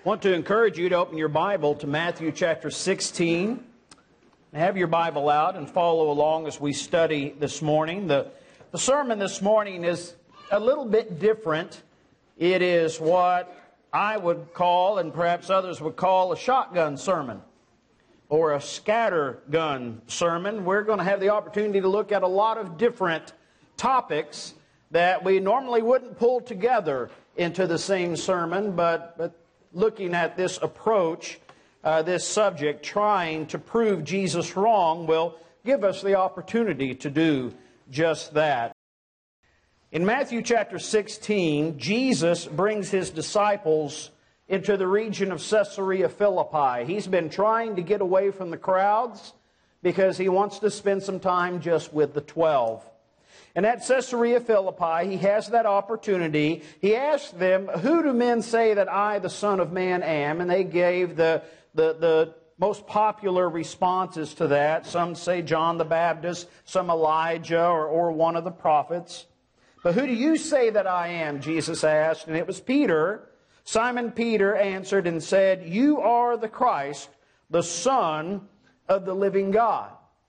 I want to encourage you to open your Bible to Matthew chapter 16. Have your Bible out and follow along as we study this morning. The sermon this morning is a little bit different. It is what I would call, and perhaps others would call, a shotgun sermon or a scattergun sermon. We're going to have the opportunity to look at a lot of different topics that we normally wouldn't pull together into the same sermon, but looking at this approach, this subject, trying to prove Jesus wrong, will give us the opportunity to do just that. In Matthew chapter 16, Jesus brings His disciples into the region of Caesarea Philippi. He's been trying to get away from the crowds because He wants to spend some time just with the 12. And at Caesarea Philippi, He has that opportunity. He asked them, "Who do men say that I, the Son of Man, am?" And they gave the most popular responses to that. Some say John the Baptist, some Elijah, or one of the prophets. "But who do you say that I am?" Jesus asked. And it was Peter. Simon Peter answered and said, "You are the Christ, the Son of the living God."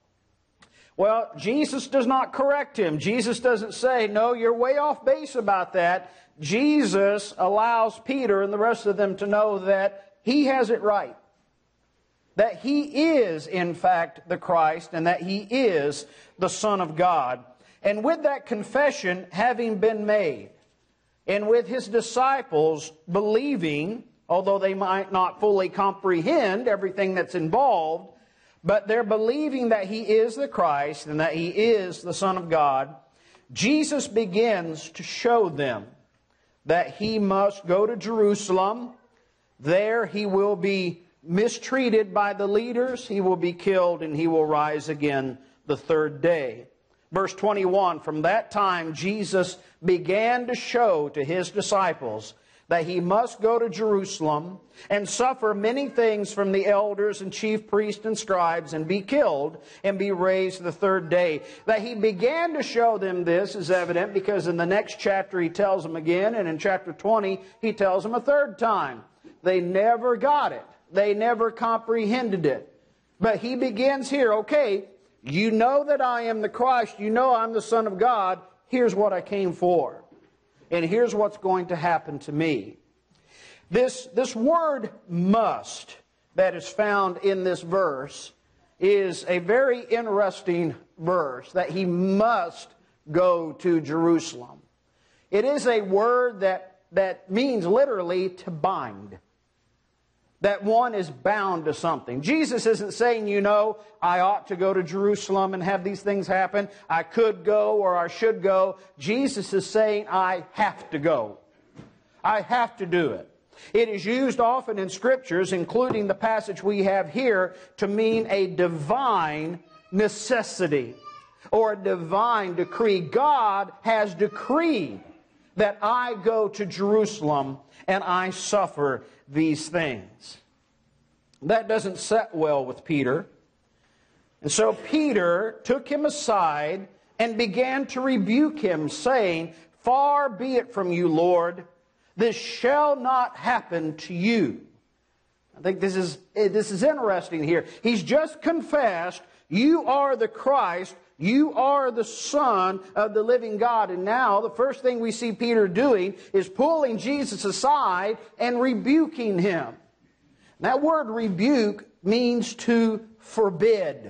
Well, Jesus does not correct him. Jesus doesn't say, "No, you're way off base about that." Jesus allows Peter and the rest of them to know that he has it right. That he is, in fact, the Christ, and that he is the Son of God. And with that confession having been made, and with his disciples believing, although they might not fully comprehend everything that's involved, but they're believing that He is the Christ and that He is the Son of God, Jesus begins to show them that He must go to Jerusalem. There He will be mistreated by the leaders, He will be killed, and He will rise again the third day. Verse 21, from that time Jesus began to show to His disciples that He must go to Jerusalem and suffer many things from the elders and chief priests and scribes and be killed and be raised the third day. That He began to show them this is evident because in the next chapter He tells them again, and in chapter 20 He tells them a third time. They never got it. They never comprehended it. But He begins here, okay, you know that I am the Christ, you know I'm the Son of God, here's what I came for. And here's what's going to happen to me. This word "must" that is found in this verse is a very interesting verse, that He must go to Jerusalem. It is a word that means literally to bind. That one is bound to something. Jesus isn't saying, you know, I ought to go to Jerusalem and have these things happen. I could go or I should go. Jesus is saying, I have to go. I have to do it. It is used often in Scriptures, including the passage we have here, to mean a divine necessity or a divine decree. God has decreed that I go to Jerusalem and I suffer these things. That doesn't set well with Peter. And so Peter took him aside and began to rebuke him, saying, "Far be it from you, Lord, this shall not happen to you." I think this is interesting here. He's just confessed, you are the Christ, you are the Son of the living God. And now the first thing we see Peter doing is pulling Jesus aside and rebuking Him. That word rebuke means to forbid.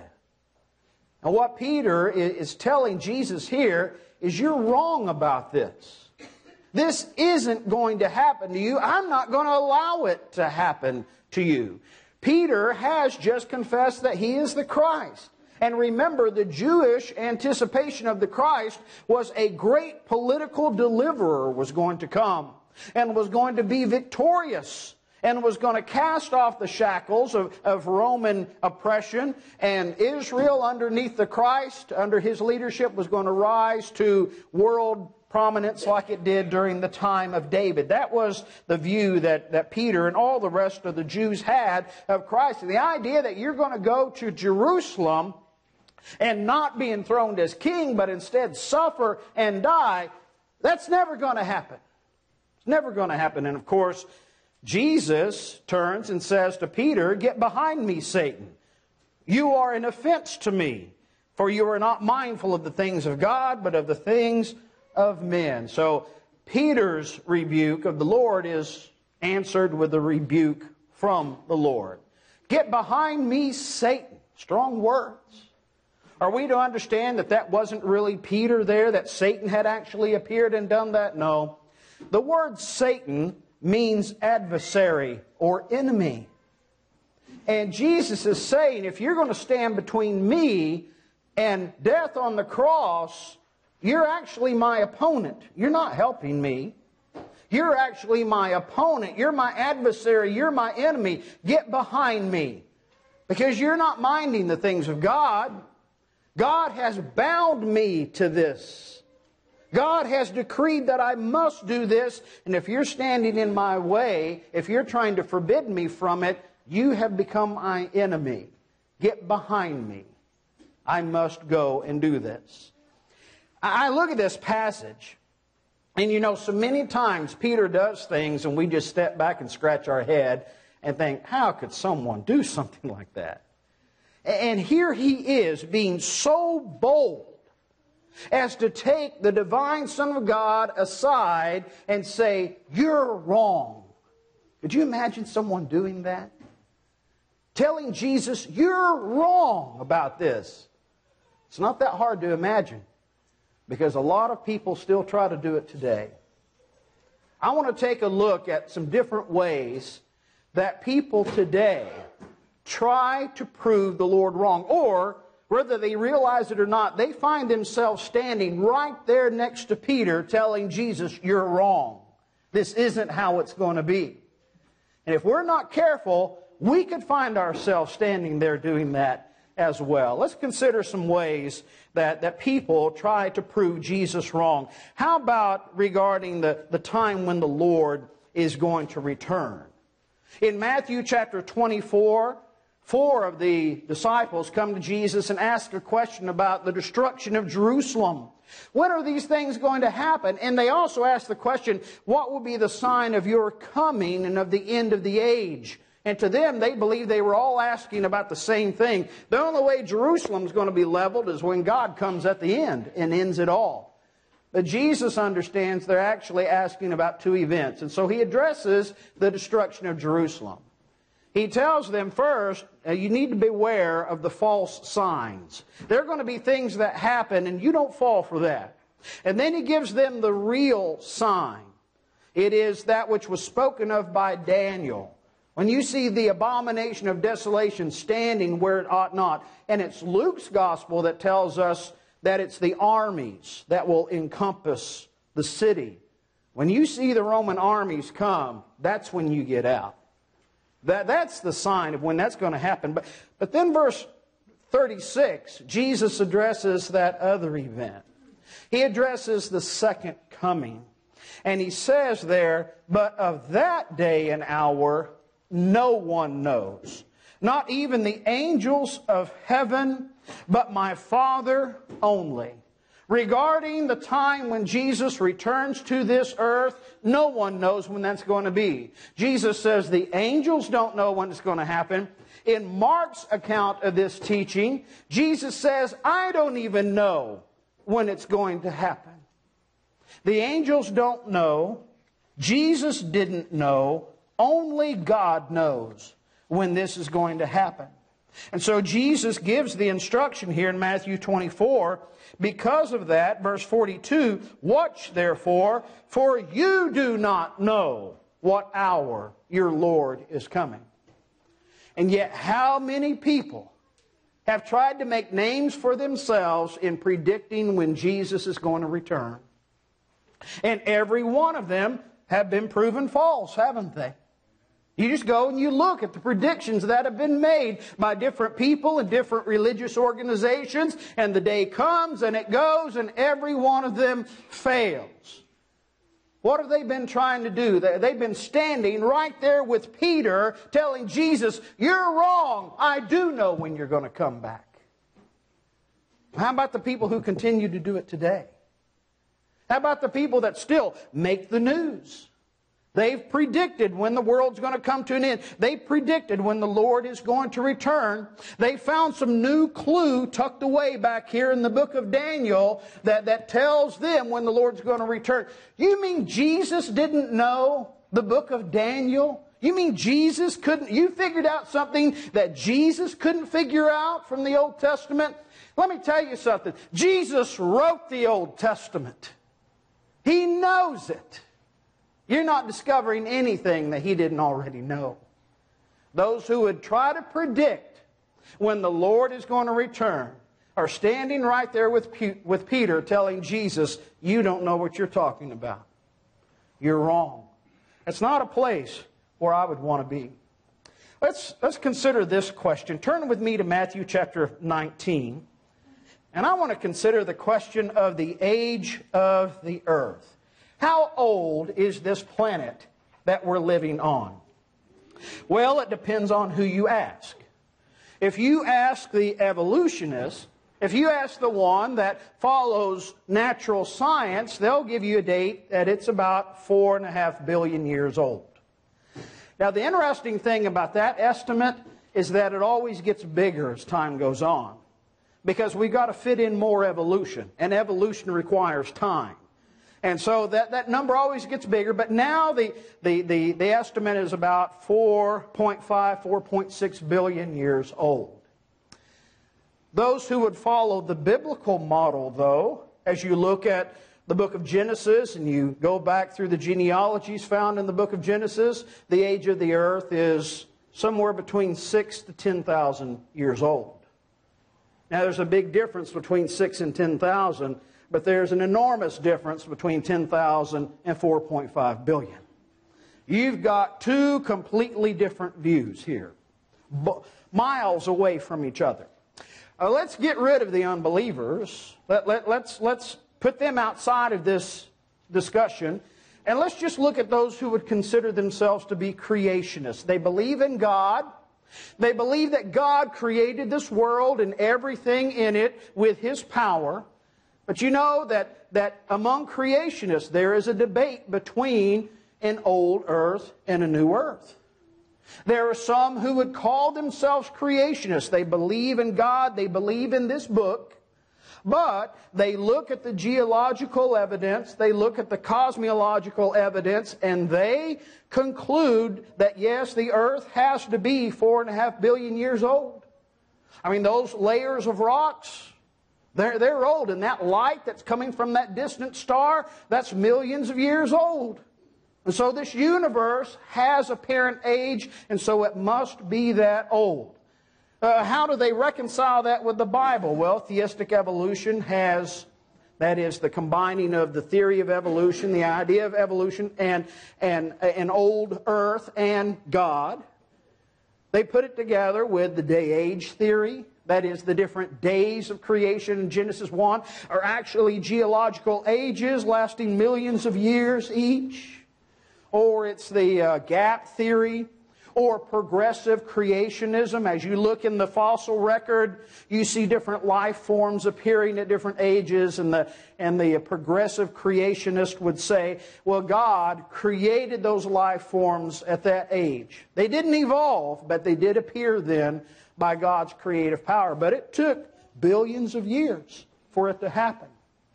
And what Peter is telling Jesus here is, you're wrong about this. This isn't going to happen to you. I'm not going to allow it to happen to you. Peter has just confessed that he is the Christ. And remember, the Jewish anticipation of the Christ was a great political deliverer was going to come and was going to be victorious and was going to cast off the shackles of Roman oppression. And Israel, underneath the Christ, under His leadership, was going to rise to world prominence like it did during the time of David. That was the view that Peter and all the rest of the Jews had of Christ. And the idea that you're going to go to Jerusalem and not be enthroned as king, but instead suffer and die, that's never going to happen. It's never going to happen. And of course, Jesus turns and says to Peter, "Get behind me, Satan. You are an offense to me, for you are not mindful of the things of God, but of the things of men." So Peter's rebuke of the Lord is answered with a rebuke from the Lord. "Get behind me, Satan." Strong words. Are we to understand that that wasn't really Peter there, that Satan had actually appeared and done that? No. The word Satan means adversary or enemy. And Jesus is saying, if you're going to stand between me and death on the cross, you're actually my opponent. You're not helping me. You're actually my opponent. You're my adversary. You're my enemy. Get behind me. Because you're not minding the things of God. God has bound me to this. God has decreed that I must do this. And if you're standing in my way, if you're trying to forbid me from it, you have become my enemy. Get behind me. I must go and do this. I look at this passage, and you know, so many times Peter does things and we just step back and scratch our head and think, how could someone do something like that? And here he is being so bold as to take the divine Son of God aside and say, "You're wrong." Could you imagine someone doing that? Telling Jesus, "You're wrong about this." It's not that hard to imagine, because a lot of people still try to do it today. I want to take a look at some different ways that people today try to prove the Lord wrong, or whether they realize it or not, they find themselves standing right there next to Peter telling Jesus, "You're wrong. This isn't how it's going to be." And if we're not careful, we could find ourselves standing there doing that as well. Let's consider some ways that people try to prove Jesus wrong. How about regarding the time when the Lord is going to return? In Matthew chapter 24, 4 of the disciples come to Jesus and ask a question about the destruction of Jerusalem. When are these things going to happen? And they also ask the question, what will be the sign of your coming and of the end of the age? And to them, they believe they were all asking about the same thing. The only way Jerusalem is going to be leveled is when God comes at the end and ends it all. But Jesus understands they're actually asking about two events. And so he addresses the destruction of Jerusalem. He tells them first, you need to beware of the false signs. There are going to be things that happen and you don't fall for that. And then he gives them the real sign. It is that which was spoken of by Daniel. When you see the abomination of desolation standing where it ought not, and it's Luke's gospel that tells us that it's the armies that will encompass the city. When you see the Roman armies come, that's when you get out. That's the sign of when that's going to happen. But then verse 36, Jesus addresses that other event. He addresses the second coming. And he says there, "But of that day and hour no one knows, not even the angels of heaven, but my Father only." Regarding the time when Jesus returns to this earth, no one knows when that's going to be. Jesus says the angels don't know when it's going to happen. In Mark's account of this teaching, Jesus says, "I don't even know when it's going to happen." The angels don't know. Jesus didn't know. Only God knows when this is going to happen. And so Jesus gives the instruction here in Matthew 24. Because of that, verse 42, "Watch therefore, for you do not know what hour your Lord is coming." And yet how many people have tried to make names for themselves in predicting when Jesus is going to return? And every one of them have been proven false, haven't they? You just go and you look at the predictions that have been made by different people and different religious organizations, and the day comes and it goes and every one of them fails. What have they been trying to do? They've been standing right there with Peter telling Jesus, "You're wrong. I do know when you're going to come back." How about the people who continue to do it today? How about the people that still make the news? They've predicted when the world's going to come to an end. They predicted when the Lord is going to return. They found some new clue tucked away back here in the book of Daniel that tells them when the Lord's going to return. You mean Jesus didn't know the book of Daniel? You mean Jesus couldn't? You figured out something that Jesus couldn't figure out from the Old Testament? Let me tell you something. Jesus wrote the Old Testament. He knows it. You're not discovering anything that He didn't already know. Those who would try to predict when the Lord is going to return are standing right there with Peter telling Jesus, you don't know what you're talking about. You're wrong. It's not a place where I would want to be. Let's consider this question. Turn with me to Matthew chapter 19. And I want to consider the question of the age of the earth. How old is this planet that we're living on? Well, it depends on who you ask. If you ask the evolutionist, if you ask the one that follows natural science, they'll give you a date that it's about 4.5 billion years old. Now, the interesting thing about that estimate is that it always gets bigger as time goes on, because we've got to fit in more evolution, and evolution requires time. And so that number always gets bigger, but now the estimate is about 4.5, 4.6 billion years old. Those who would follow the biblical model, though, as you look at the book of Genesis and you go back through the genealogies found in the book of Genesis, the age of the earth is somewhere between 6,000 to 10,000 years old. Now, there's a big difference between 6,000 and 10,000, but there's an enormous difference between 10,000 and 4.5 billion. You've got two completely different views here, miles away from each other. Let's get rid of the unbelievers. Let's put them outside of this discussion, and let's just look at those who would consider themselves to be creationists. They believe in God. They believe that God created this world and everything in it with His power. But you know that among creationists there is a debate between an old earth and a new earth. There are some who would call themselves creationists. They believe in God, they believe in this book, but they look at the geological evidence, they look at the cosmological evidence, and they conclude that yes, the earth has to be 4.5 billion years old. I mean, those layers of rocks, they're old, and that light that's coming from that distant star, that's millions of years old. And so this universe has apparent age, and so it must be that old. How do they reconcile that with the Bible? Well, theistic evolution has, that is, the combining of the theory of evolution, the idea of evolution, and an old earth and God. They put it together with the day-age theory. That is, the different days of creation in Genesis 1 are actually geological ages lasting millions of years each. Or it's the gap theory, or progressive creationism. As you look in the fossil record, you see different life forms appearing at different ages, and the progressive creationist would say, well, God created those life forms at that age. They didn't evolve, but they did appear then by God's creative power. But it took billions of years for it to happen.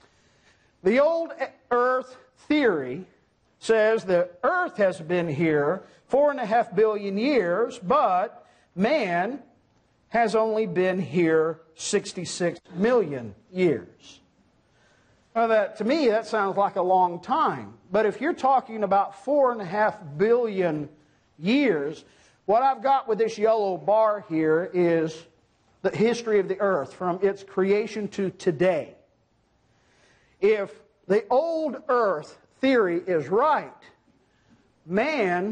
The old earth theory says the earth has been here 4.5 billion years, but man has only been here 66 million years. Now to me, that sounds like a long time. But if you're talking about 4.5 billion years, what I've got with this yellow bar here is the history of the earth from its creation to today. If the old earth theory is right, man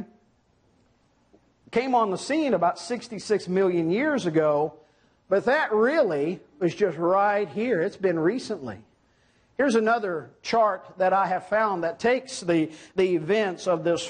came on the scene about 66 million years ago, but that really was just right here. It's been recently. Here's another chart that I have found that takes the events of this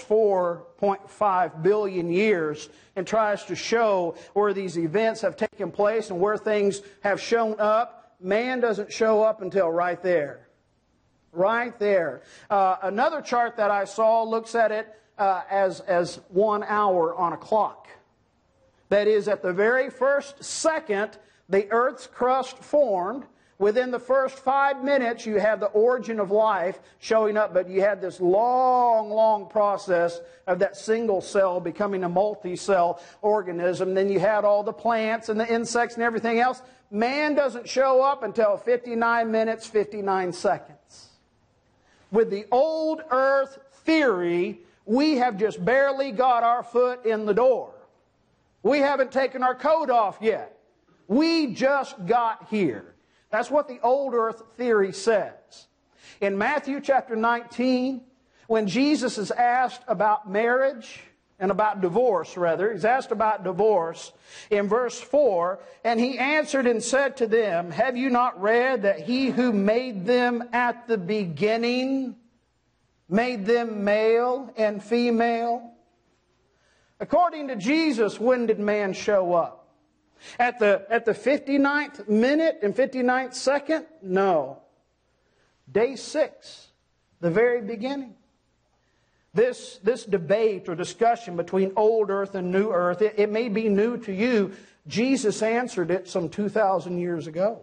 4.5 billion years and tries to show where these events have taken place and where things have shown up. Man doesn't show up until right there. Right there. Another chart that I saw looks at it as 1 hour on a clock. That is, at the very first second the earth's crust formed, within the first 5 minutes you have the origin of life showing up, but you had this long, long process of that single cell becoming a multi-cell organism. Then you had all the plants and the insects and everything else. Man doesn't show up until 59 minutes, 59 seconds. With the old earth theory, we have just barely got our foot in the door. We haven't taken our coat off yet. We just got here. That's what the old earth theory says. In Matthew chapter 19, when Jesus is asked about marriage, and about divorce, rather, he's asked about divorce in verse 4, and he answered and said to them, have you not read that he who made them at the beginning made them male and female? According to Jesus, when did man show up? At the 59th minute and 59th second? No. Day 6, the very beginning. This debate or discussion between old earth and new earth, it may be new to you. Jesus answered it some 2,000 years ago.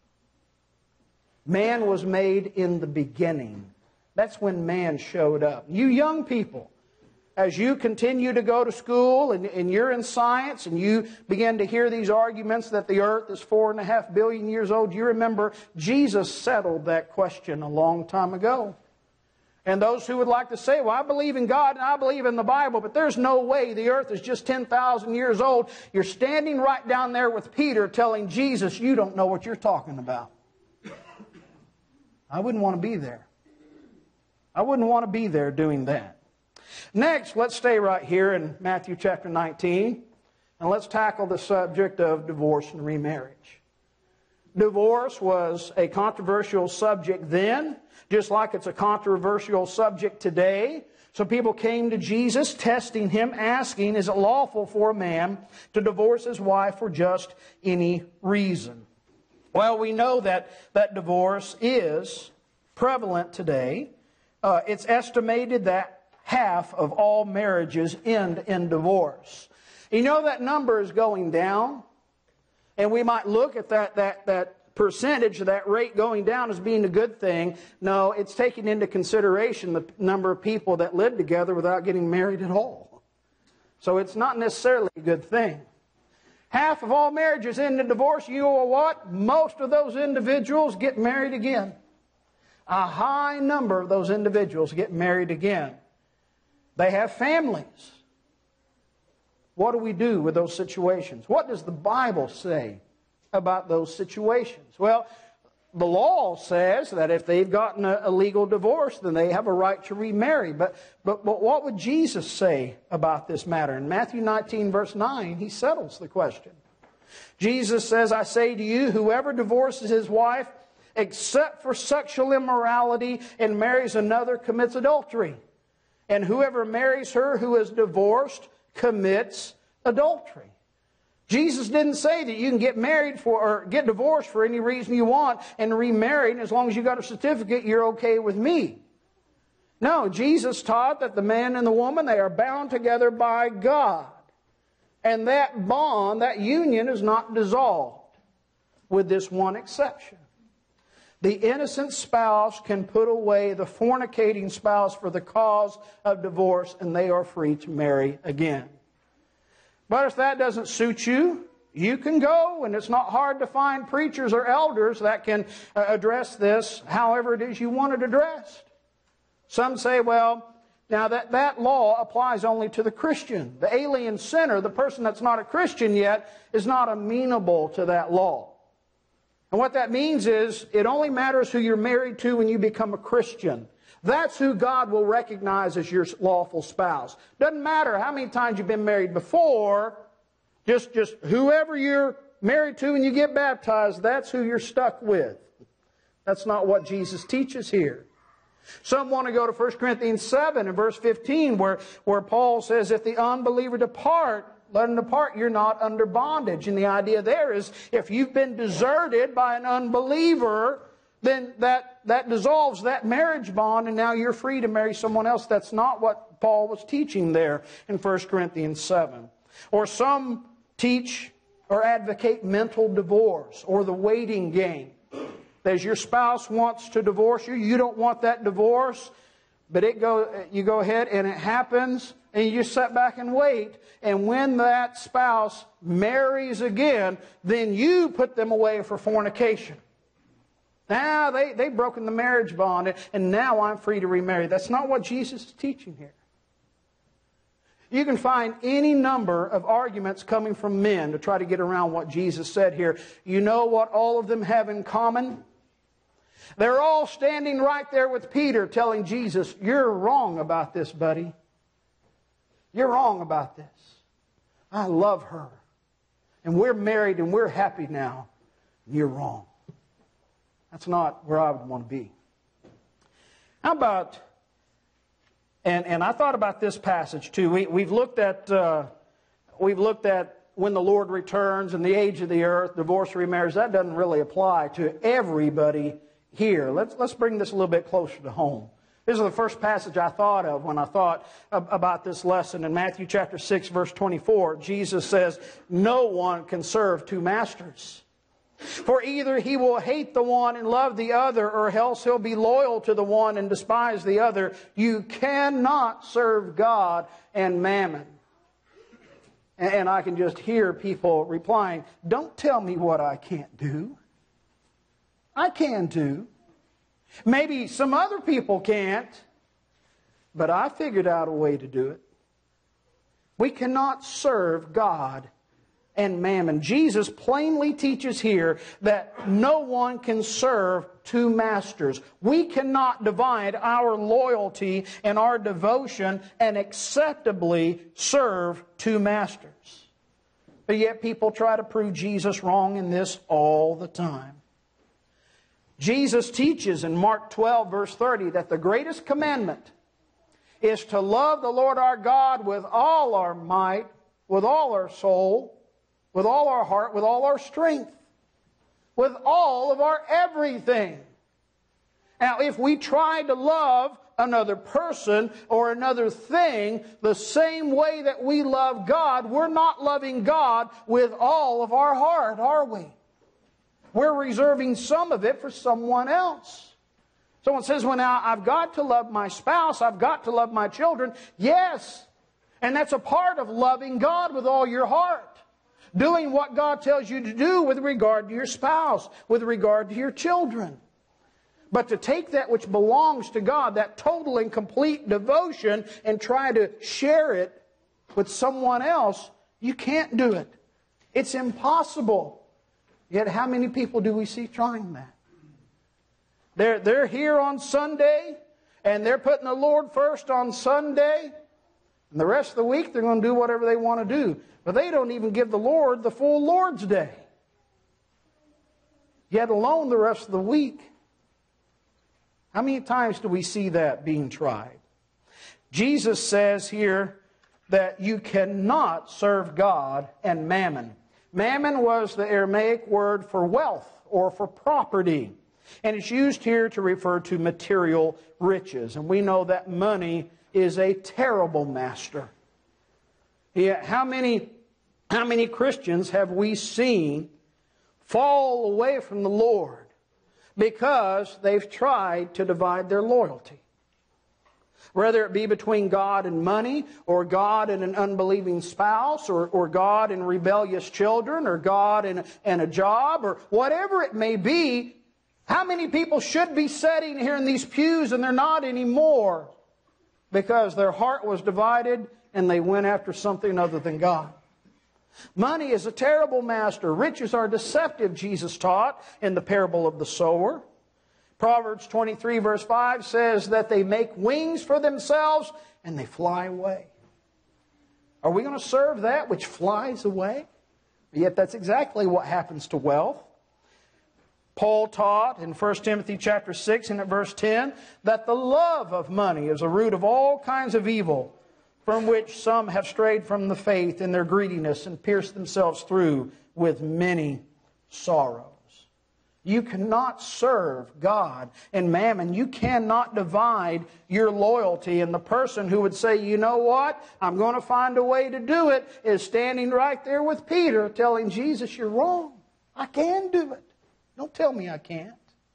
Man was made in the beginning. That's when man showed up. You young people, as you continue to go to school and you're in science and you begin to hear these arguments that the earth is 4.5 billion years old, you remember Jesus settled that question a long time ago. And those who would like to say, well, I believe in God and I believe in the Bible, but there's no way the earth is just 10,000 years old. You're standing right down there with Peter telling Jesus, you don't know what you're talking about. I wouldn't want to be there. I wouldn't want to be there doing that. Next, let's stay right here in Matthew chapter 19, and let's tackle the subject of divorce and remarriage. Divorce was a controversial subject then, just like it's a controversial subject today. So people came to Jesus, testing Him, asking, is it lawful for a man to divorce his wife for just any reason? Well, we know that divorce is prevalent today. It's estimated that half of all marriages end in divorce. You know that number is going down. And we might look at that percentage, that rate going down as being a good thing. No, it's taking into consideration the number of people that live together without getting married at all. So it's not necessarily a good thing. Half of all marriages end in divorce. You know what? Most of those individuals get married again. A high number of those individuals get married again. They have families. What do we do with those situations? What does the Bible say about those situations? Well, the law says that if they've gotten a legal divorce, then they have a right to remarry. But what would Jesus say about this matter? In Matthew 19, verse 9, He settles the question. Jesus says, I say to you, whoever divorces his wife except for sexual immorality and marries another commits adultery. And whoever marries her who is divorced commits adultery. Jesus didn't say that you can get married or get divorced for any reason you want and remarry, and as long as you got a certificate, you're okay with me. No, Jesus taught that the man and the woman, they are bound together by God. And that bond, that union is not dissolved, with this one exception. The innocent spouse can put away the fornicating spouse for the cause of divorce, and they are free to marry again. But if that doesn't suit you, you can go, and it's not hard to find preachers or elders that can address this however it is you want it addressed. Some say, well, now that law applies only to the Christian. The alien sinner, the person that's not a Christian yet, is not amenable to that law. And what that means is it only matters who you're married to when you become a Christian. That's who God will recognize as your lawful spouse. Doesn't matter how many times you've been married before. Just whoever you're married to when you get baptized, that's who you're stuck with. That's not what Jesus teaches here. Some want to go to 1 Corinthians 7 and verse 15 where Paul says, if the unbeliever depart, let him depart, you're not under bondage. And the idea there is, if you've been deserted by an unbeliever, then that dissolves that marriage bond, and now you're free to marry someone else. That's not what Paul was teaching there in 1 Corinthians 7. Or some teach or advocate mental divorce or the waiting game. As your spouse wants to divorce you, you don't want that divorce, but you go ahead and it happens, and you just sit back and wait. And when that spouse marries again, then you put them away for fornication. Now they've broken the marriage bond, and now I'm free to remarry. That's not what Jesus is teaching here. You can find any number of arguments coming from men to try to get around what Jesus said here. You know what all of them have in common? They're all standing right there with Peter telling Jesus, "You're wrong about this, buddy. You're wrong about this. I love her. And we're married and we're happy now. You're wrong." That's not where I would want to be. How about, and I thought about this passage too. We've looked at when the Lord returns and the age of the earth, divorce, remarriage. That doesn't really apply to everybody here. Let's bring this a little bit closer to home. This is the first passage I thought of when I thought about this lesson. In Matthew chapter 6, verse 24, Jesus says, "No one can serve two masters. For either he will hate the one and love the other, or else he'll be loyal to the one and despise the other. You cannot serve God and mammon." And I can just hear people replying, "Don't tell me what I can't do. I can do. Maybe some other people can't, but I figured out a way to do it." We cannot serve God and mammon. Jesus plainly teaches here that no one can serve two masters. We cannot divide our loyalty and our devotion and acceptably serve two masters. But yet people try to prove Jesus wrong in this all the time. Jesus teaches in Mark 12, verse 30, that the greatest commandment is to love the Lord our God with all our might, with all our soul, with all our heart, with all our strength, with all of our everything. Now, if we try to love another person or another thing the same way that we love God, we're not loving God with all of our heart, are we? We're reserving some of it for someone else. Someone says, "Well, now, I've got to love my spouse. I've got to love my children." Yes. And that's a part of loving God with all your heart. Doing what God tells you to do with regard to your spouse, with regard to your children. But to take that which belongs to God, that total and complete devotion, and try to share it with someone else, you can't do it. It's impossible. Yet how many people do we see trying that? They're here on Sunday, and they're putting the Lord first on Sunday, and the rest of the week they're going to do whatever they want to do. But they don't even give the Lord the full Lord's Day, yet alone the rest of the week. How many times do we see that being tried? Jesus says here that you cannot serve God and mammon. Mammon was the Aramaic word for wealth or for property. And it's used here to refer to material riches. And we know that money is a terrible master. Yeah, how many Christians have we seen fall away from the Lord because they've tried to divide their loyalty? Whether it be between God and money, or God and an unbelieving spouse, or God and rebellious children, or God and a job, or whatever it may be. How many people should be sitting here in these pews and they're not anymore because their heart was divided and they went after something other than God? Money is a terrible master. Riches are deceptive, Jesus taught in the parable of the sower. Proverbs 23 verse 5 says that they make wings for themselves and they fly away. Are we going to serve that which flies away? Yet that's exactly what happens to wealth. Paul taught in 1 Timothy chapter 6 and at verse 10 that the love of money is a root of all kinds of evil, from which some have strayed from the faith in their greediness and pierced themselves through with many sorrows. You cannot serve God and mammon. You cannot divide your loyalty. And the person who would say, you know what, I'm going to find a way to do it, is standing right there with Peter telling Jesus, you're wrong. I can do it. Don't tell me I can't.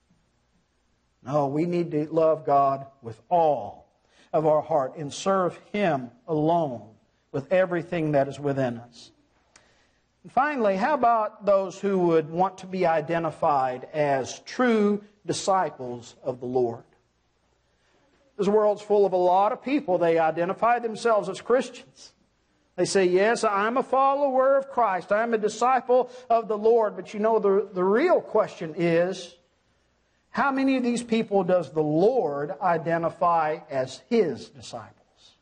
No, we need to love God with all of our heart and serve Him alone with everything that is within us. And finally, how about those who would want to be identified as true disciples of the Lord? This world's full of a lot of people. They identify themselves as Christians. They say, yes, I'm a follower of Christ. I'm a disciple of the Lord. But you know, the real question is, how many of these people does the Lord identify as His disciples?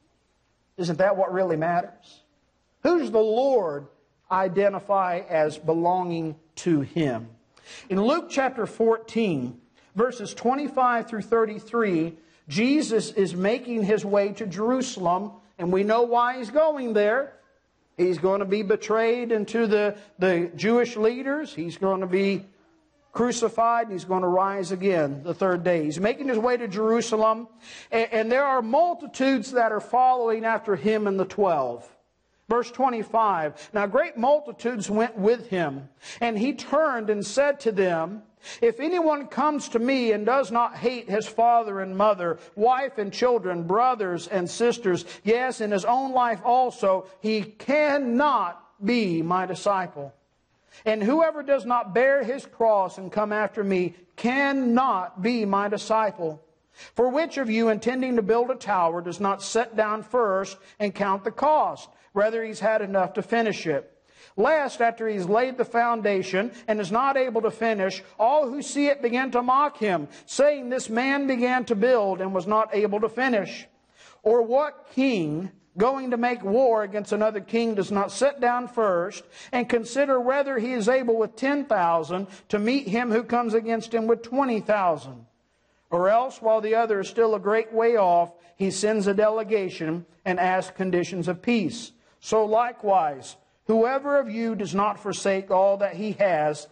Isn't that what really matters? Who's the Lord identify as belonging to Him? In Luke chapter 14, verses 25 through 33, Jesus is making His way to Jerusalem, and we know why He's going there. He's going to be betrayed into the Jewish leaders. He's going to be crucified, and He's going to rise again the third day. He's making His way to Jerusalem, and there are multitudes that are following after Him and the 12. Verse 25, now great multitudes went with Him, and He turned and said to them, if anyone comes to me and does not hate his father and mother, wife and children, brothers and sisters, yes, in his own life also, he cannot be my disciple. And whoever does not bear his cross and come after me cannot be my disciple. For which of you, intending to build a tower, does not sit down first and count the cost, whether he's had enough to finish it? Lest, after he's laid the foundation and is not able to finish, all who see it begin to mock him, saying, this man began to build and was not able to finish. Or what king, going to make war against another king, does not sit down first and consider whether he is able with 10,000 to meet him who comes against him with 20,000? Or else, while the other is still a great way off, he sends a delegation and asks conditions of peace. So likewise, whoever of you does not forsake all that he has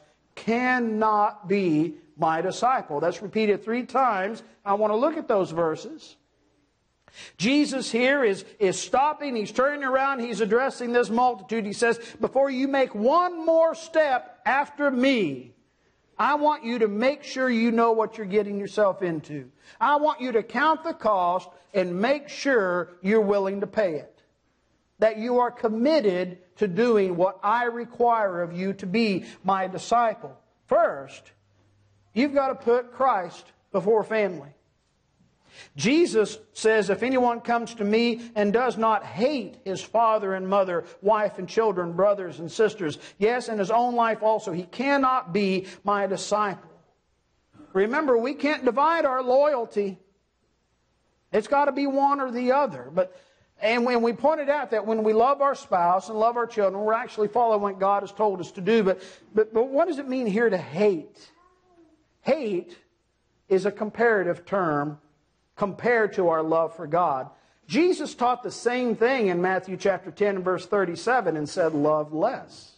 cannot be my disciple. That's repeated 3 times. I want to look at those verses. Jesus here is stopping. He's turning around. He's addressing this multitude. He says, before you make one more step after me, I want you to make sure you know what you're getting yourself into. I want you to count the cost and make sure you're willing to pay it. That you are committed to doing what I require of you to be my disciple. First, you've got to put Christ before family. Jesus says, if anyone comes to me and does not hate his father and mother, wife and children, brothers and sisters, yes, in his own life also, he cannot be my disciple. Remember, we can't divide our loyalty. It's got to be one or the other. And when we pointed out that when we love our spouse and love our children, we're actually following what God has told us to do. But what does it mean here to hate? Hate is a comparative term compared to our love for God. Jesus taught the same thing in Matthew chapter 10 and verse 37 and said, love less.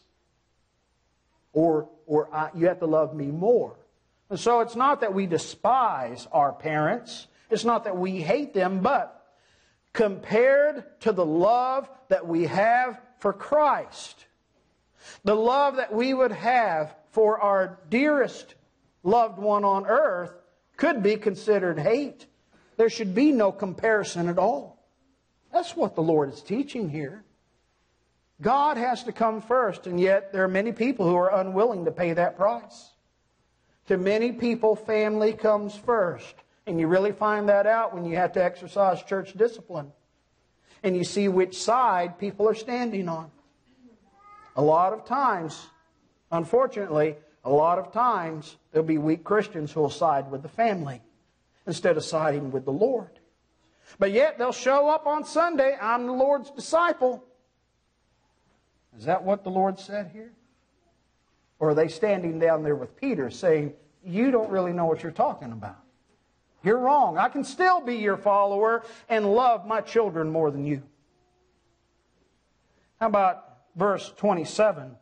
Or you have to love me more. And so it's not that we despise our parents. It's not that we hate them, but compared to the love that we have for Christ, the love that we would have for our dearest loved one on earth could be considered hate. There should be no comparison at all. That's what the Lord is teaching here. God has to come first, and yet there are many people who are unwilling to pay that price. To many people, family comes first. And you really find that out when you have to exercise church discipline. And you see which side people are standing on. A lot of times, unfortunately, there'll be weak Christians who will side with the family instead of siding with the Lord. But yet they'll show up on Sunday, I'm the Lord's disciple. Is that what the Lord said here? Or are they standing down there with Peter saying, you don't really know what you're talking about? You're wrong. I can still be your follower and love my children more than you. How about verse 27?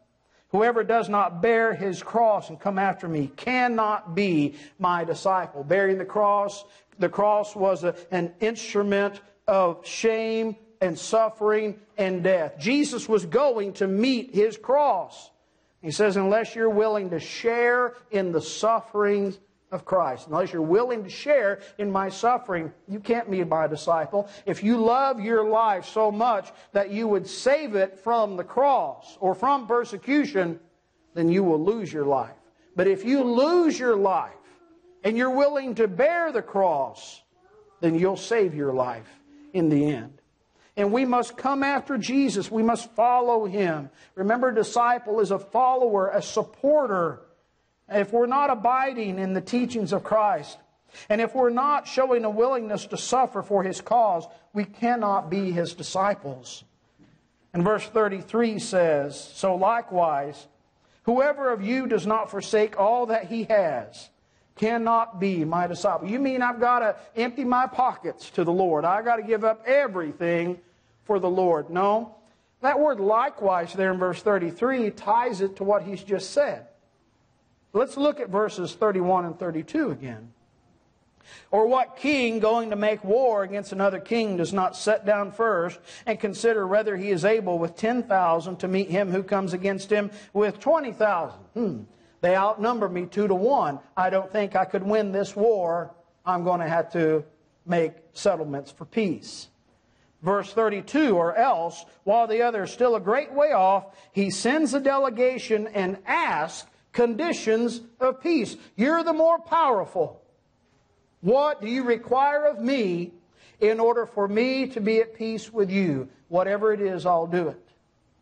Whoever does not bear his cross and come after me cannot be my disciple. Bearing the cross was an instrument of shame and suffering and death. Jesus was going to meet his cross. He says, unless you're willing to share in the sufferings of Christ, unless you're willing to share in my suffering, you can't be my disciple. If you love your life so much that you would save it from the cross or from persecution, then you will lose your life. But if you lose your life and you're willing to bear the cross, then you'll save your life in the end. And we must come after Jesus. We must follow Him. Remember, a disciple is a follower, a supporter. If we're not abiding in the teachings of Christ, and if we're not showing a willingness to suffer for His cause, we cannot be His disciples. And verse 33 says, so likewise, whoever of you does not forsake all that he has cannot be my disciple. You mean I've got to empty my pockets to the Lord? I've got to give up everything for the Lord? No. That word likewise there in verse 33 ties it to what he's just said. Let's look at verses 31 and 32 again. Or what king going to make war against another king does not sit down first and consider whether he is able with 10,000 to meet him who comes against him with 20,000? They outnumber me 2-1. I don't think I could win this war. I'm going to have to make settlements for peace. Verse 32, or else, while the other is still a great way off, he sends a delegation and asks conditions of peace. You're the more powerful. What do you require of me in order for me to be at peace with you? Whatever it is, I'll do it.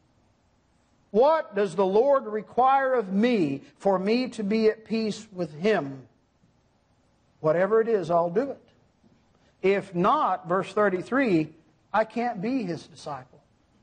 What does the Lord require of me for me to be at peace with Him? Whatever it is, I'll do it. If not, verse 33, I can't be His disciple.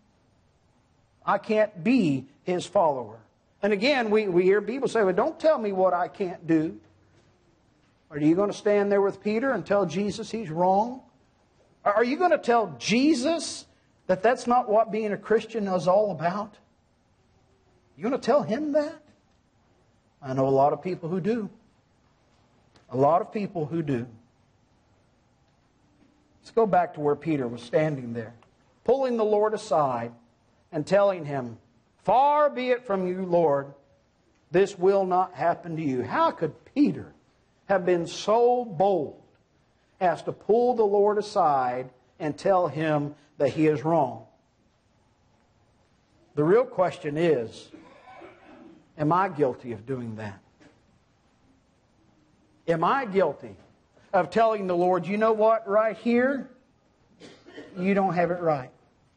I can't be His follower. And again, we hear people say, well, don't tell me what I can't do. Are you going to stand there with Peter and tell Jesus he's wrong? Are you going to tell Jesus that that's not what being a Christian is all about? You going to tell him that? I know a lot of people who do. A lot of people who do. Let's go back to where Peter was standing there, pulling the Lord aside and telling Him, far be it from you, Lord, this will not happen to you. How could Peter have been so bold as to pull the Lord aside and tell Him that he is wrong? The real question is, am I guilty of doing that? Am I guilty of telling the Lord, you know what, right here, you don't have it right?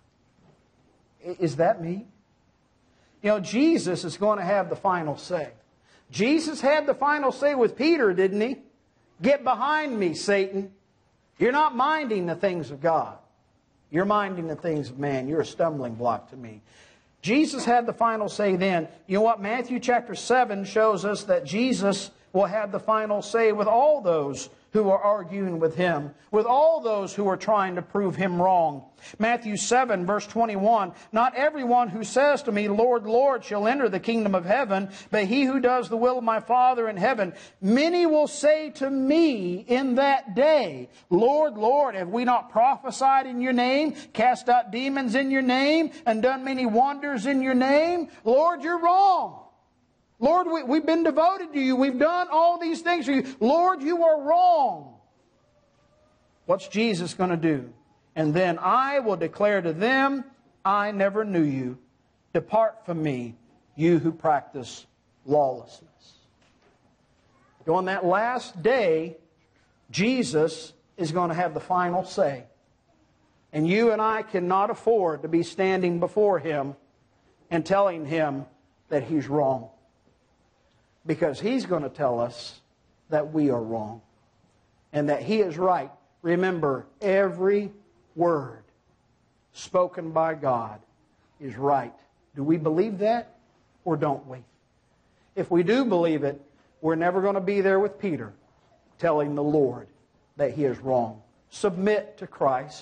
Is that me? You know, Jesus is going to have the final say. Jesus had the final say with Peter, didn't He? Get behind me, Satan. You're not minding the things of God. You're minding the things of man. You're a stumbling block to me. Jesus had the final say then. You know what? Matthew chapter 7 shows us that Jesus will have the final say with all those who are arguing with Him, with all those who are trying to prove Him wrong. Matthew 7, verse 21, not everyone who says to me, Lord, Lord, shall enter the kingdom of heaven, but he who does the will of my Father in heaven. Many will say to me in that day, Lord, Lord, have we not prophesied in your name, cast out demons in your name, and done many wonders in your name? Lord, you're wrong. Lord, we've been devoted to you. We've done all these things for you. Lord, you are wrong. What's Jesus going to do? And then I will declare to them, I never knew you. Depart from me, you who practice lawlessness. On that last day, Jesus is going to have the final say. And you and I cannot afford to be standing before Him and telling Him that He's wrong. Because He's going to tell us that we are wrong and that He is right. Remember, every word spoken by God is right. Do we believe that or don't we? If we do believe it, we're never going to be there with Peter telling the Lord that he is wrong. Submit to Christ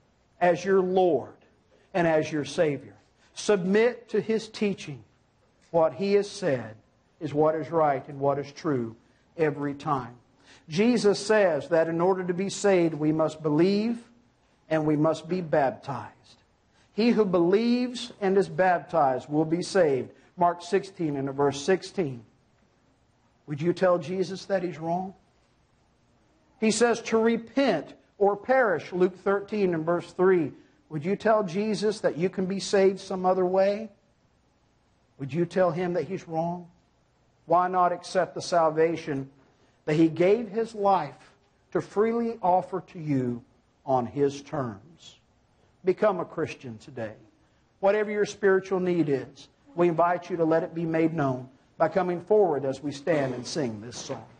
as your Lord and as your Savior. Submit to His teaching. what He has said is what is right and what is true every time. Jesus says that in order to be saved, we must believe and we must be baptized. He who believes and is baptized will be saved. Mark 16 and verse 16. Would you tell Jesus that He's wrong? He says to repent or perish, Luke 13 and verse 3. Would you tell Jesus that you can be saved some other way? Would you tell Him that He's wrong? Why not accept the salvation that He gave His life to freely offer to you on His terms? Become a Christian today. Whatever your spiritual need is, we invite you to let it be made known by coming forward as we stand and sing this song.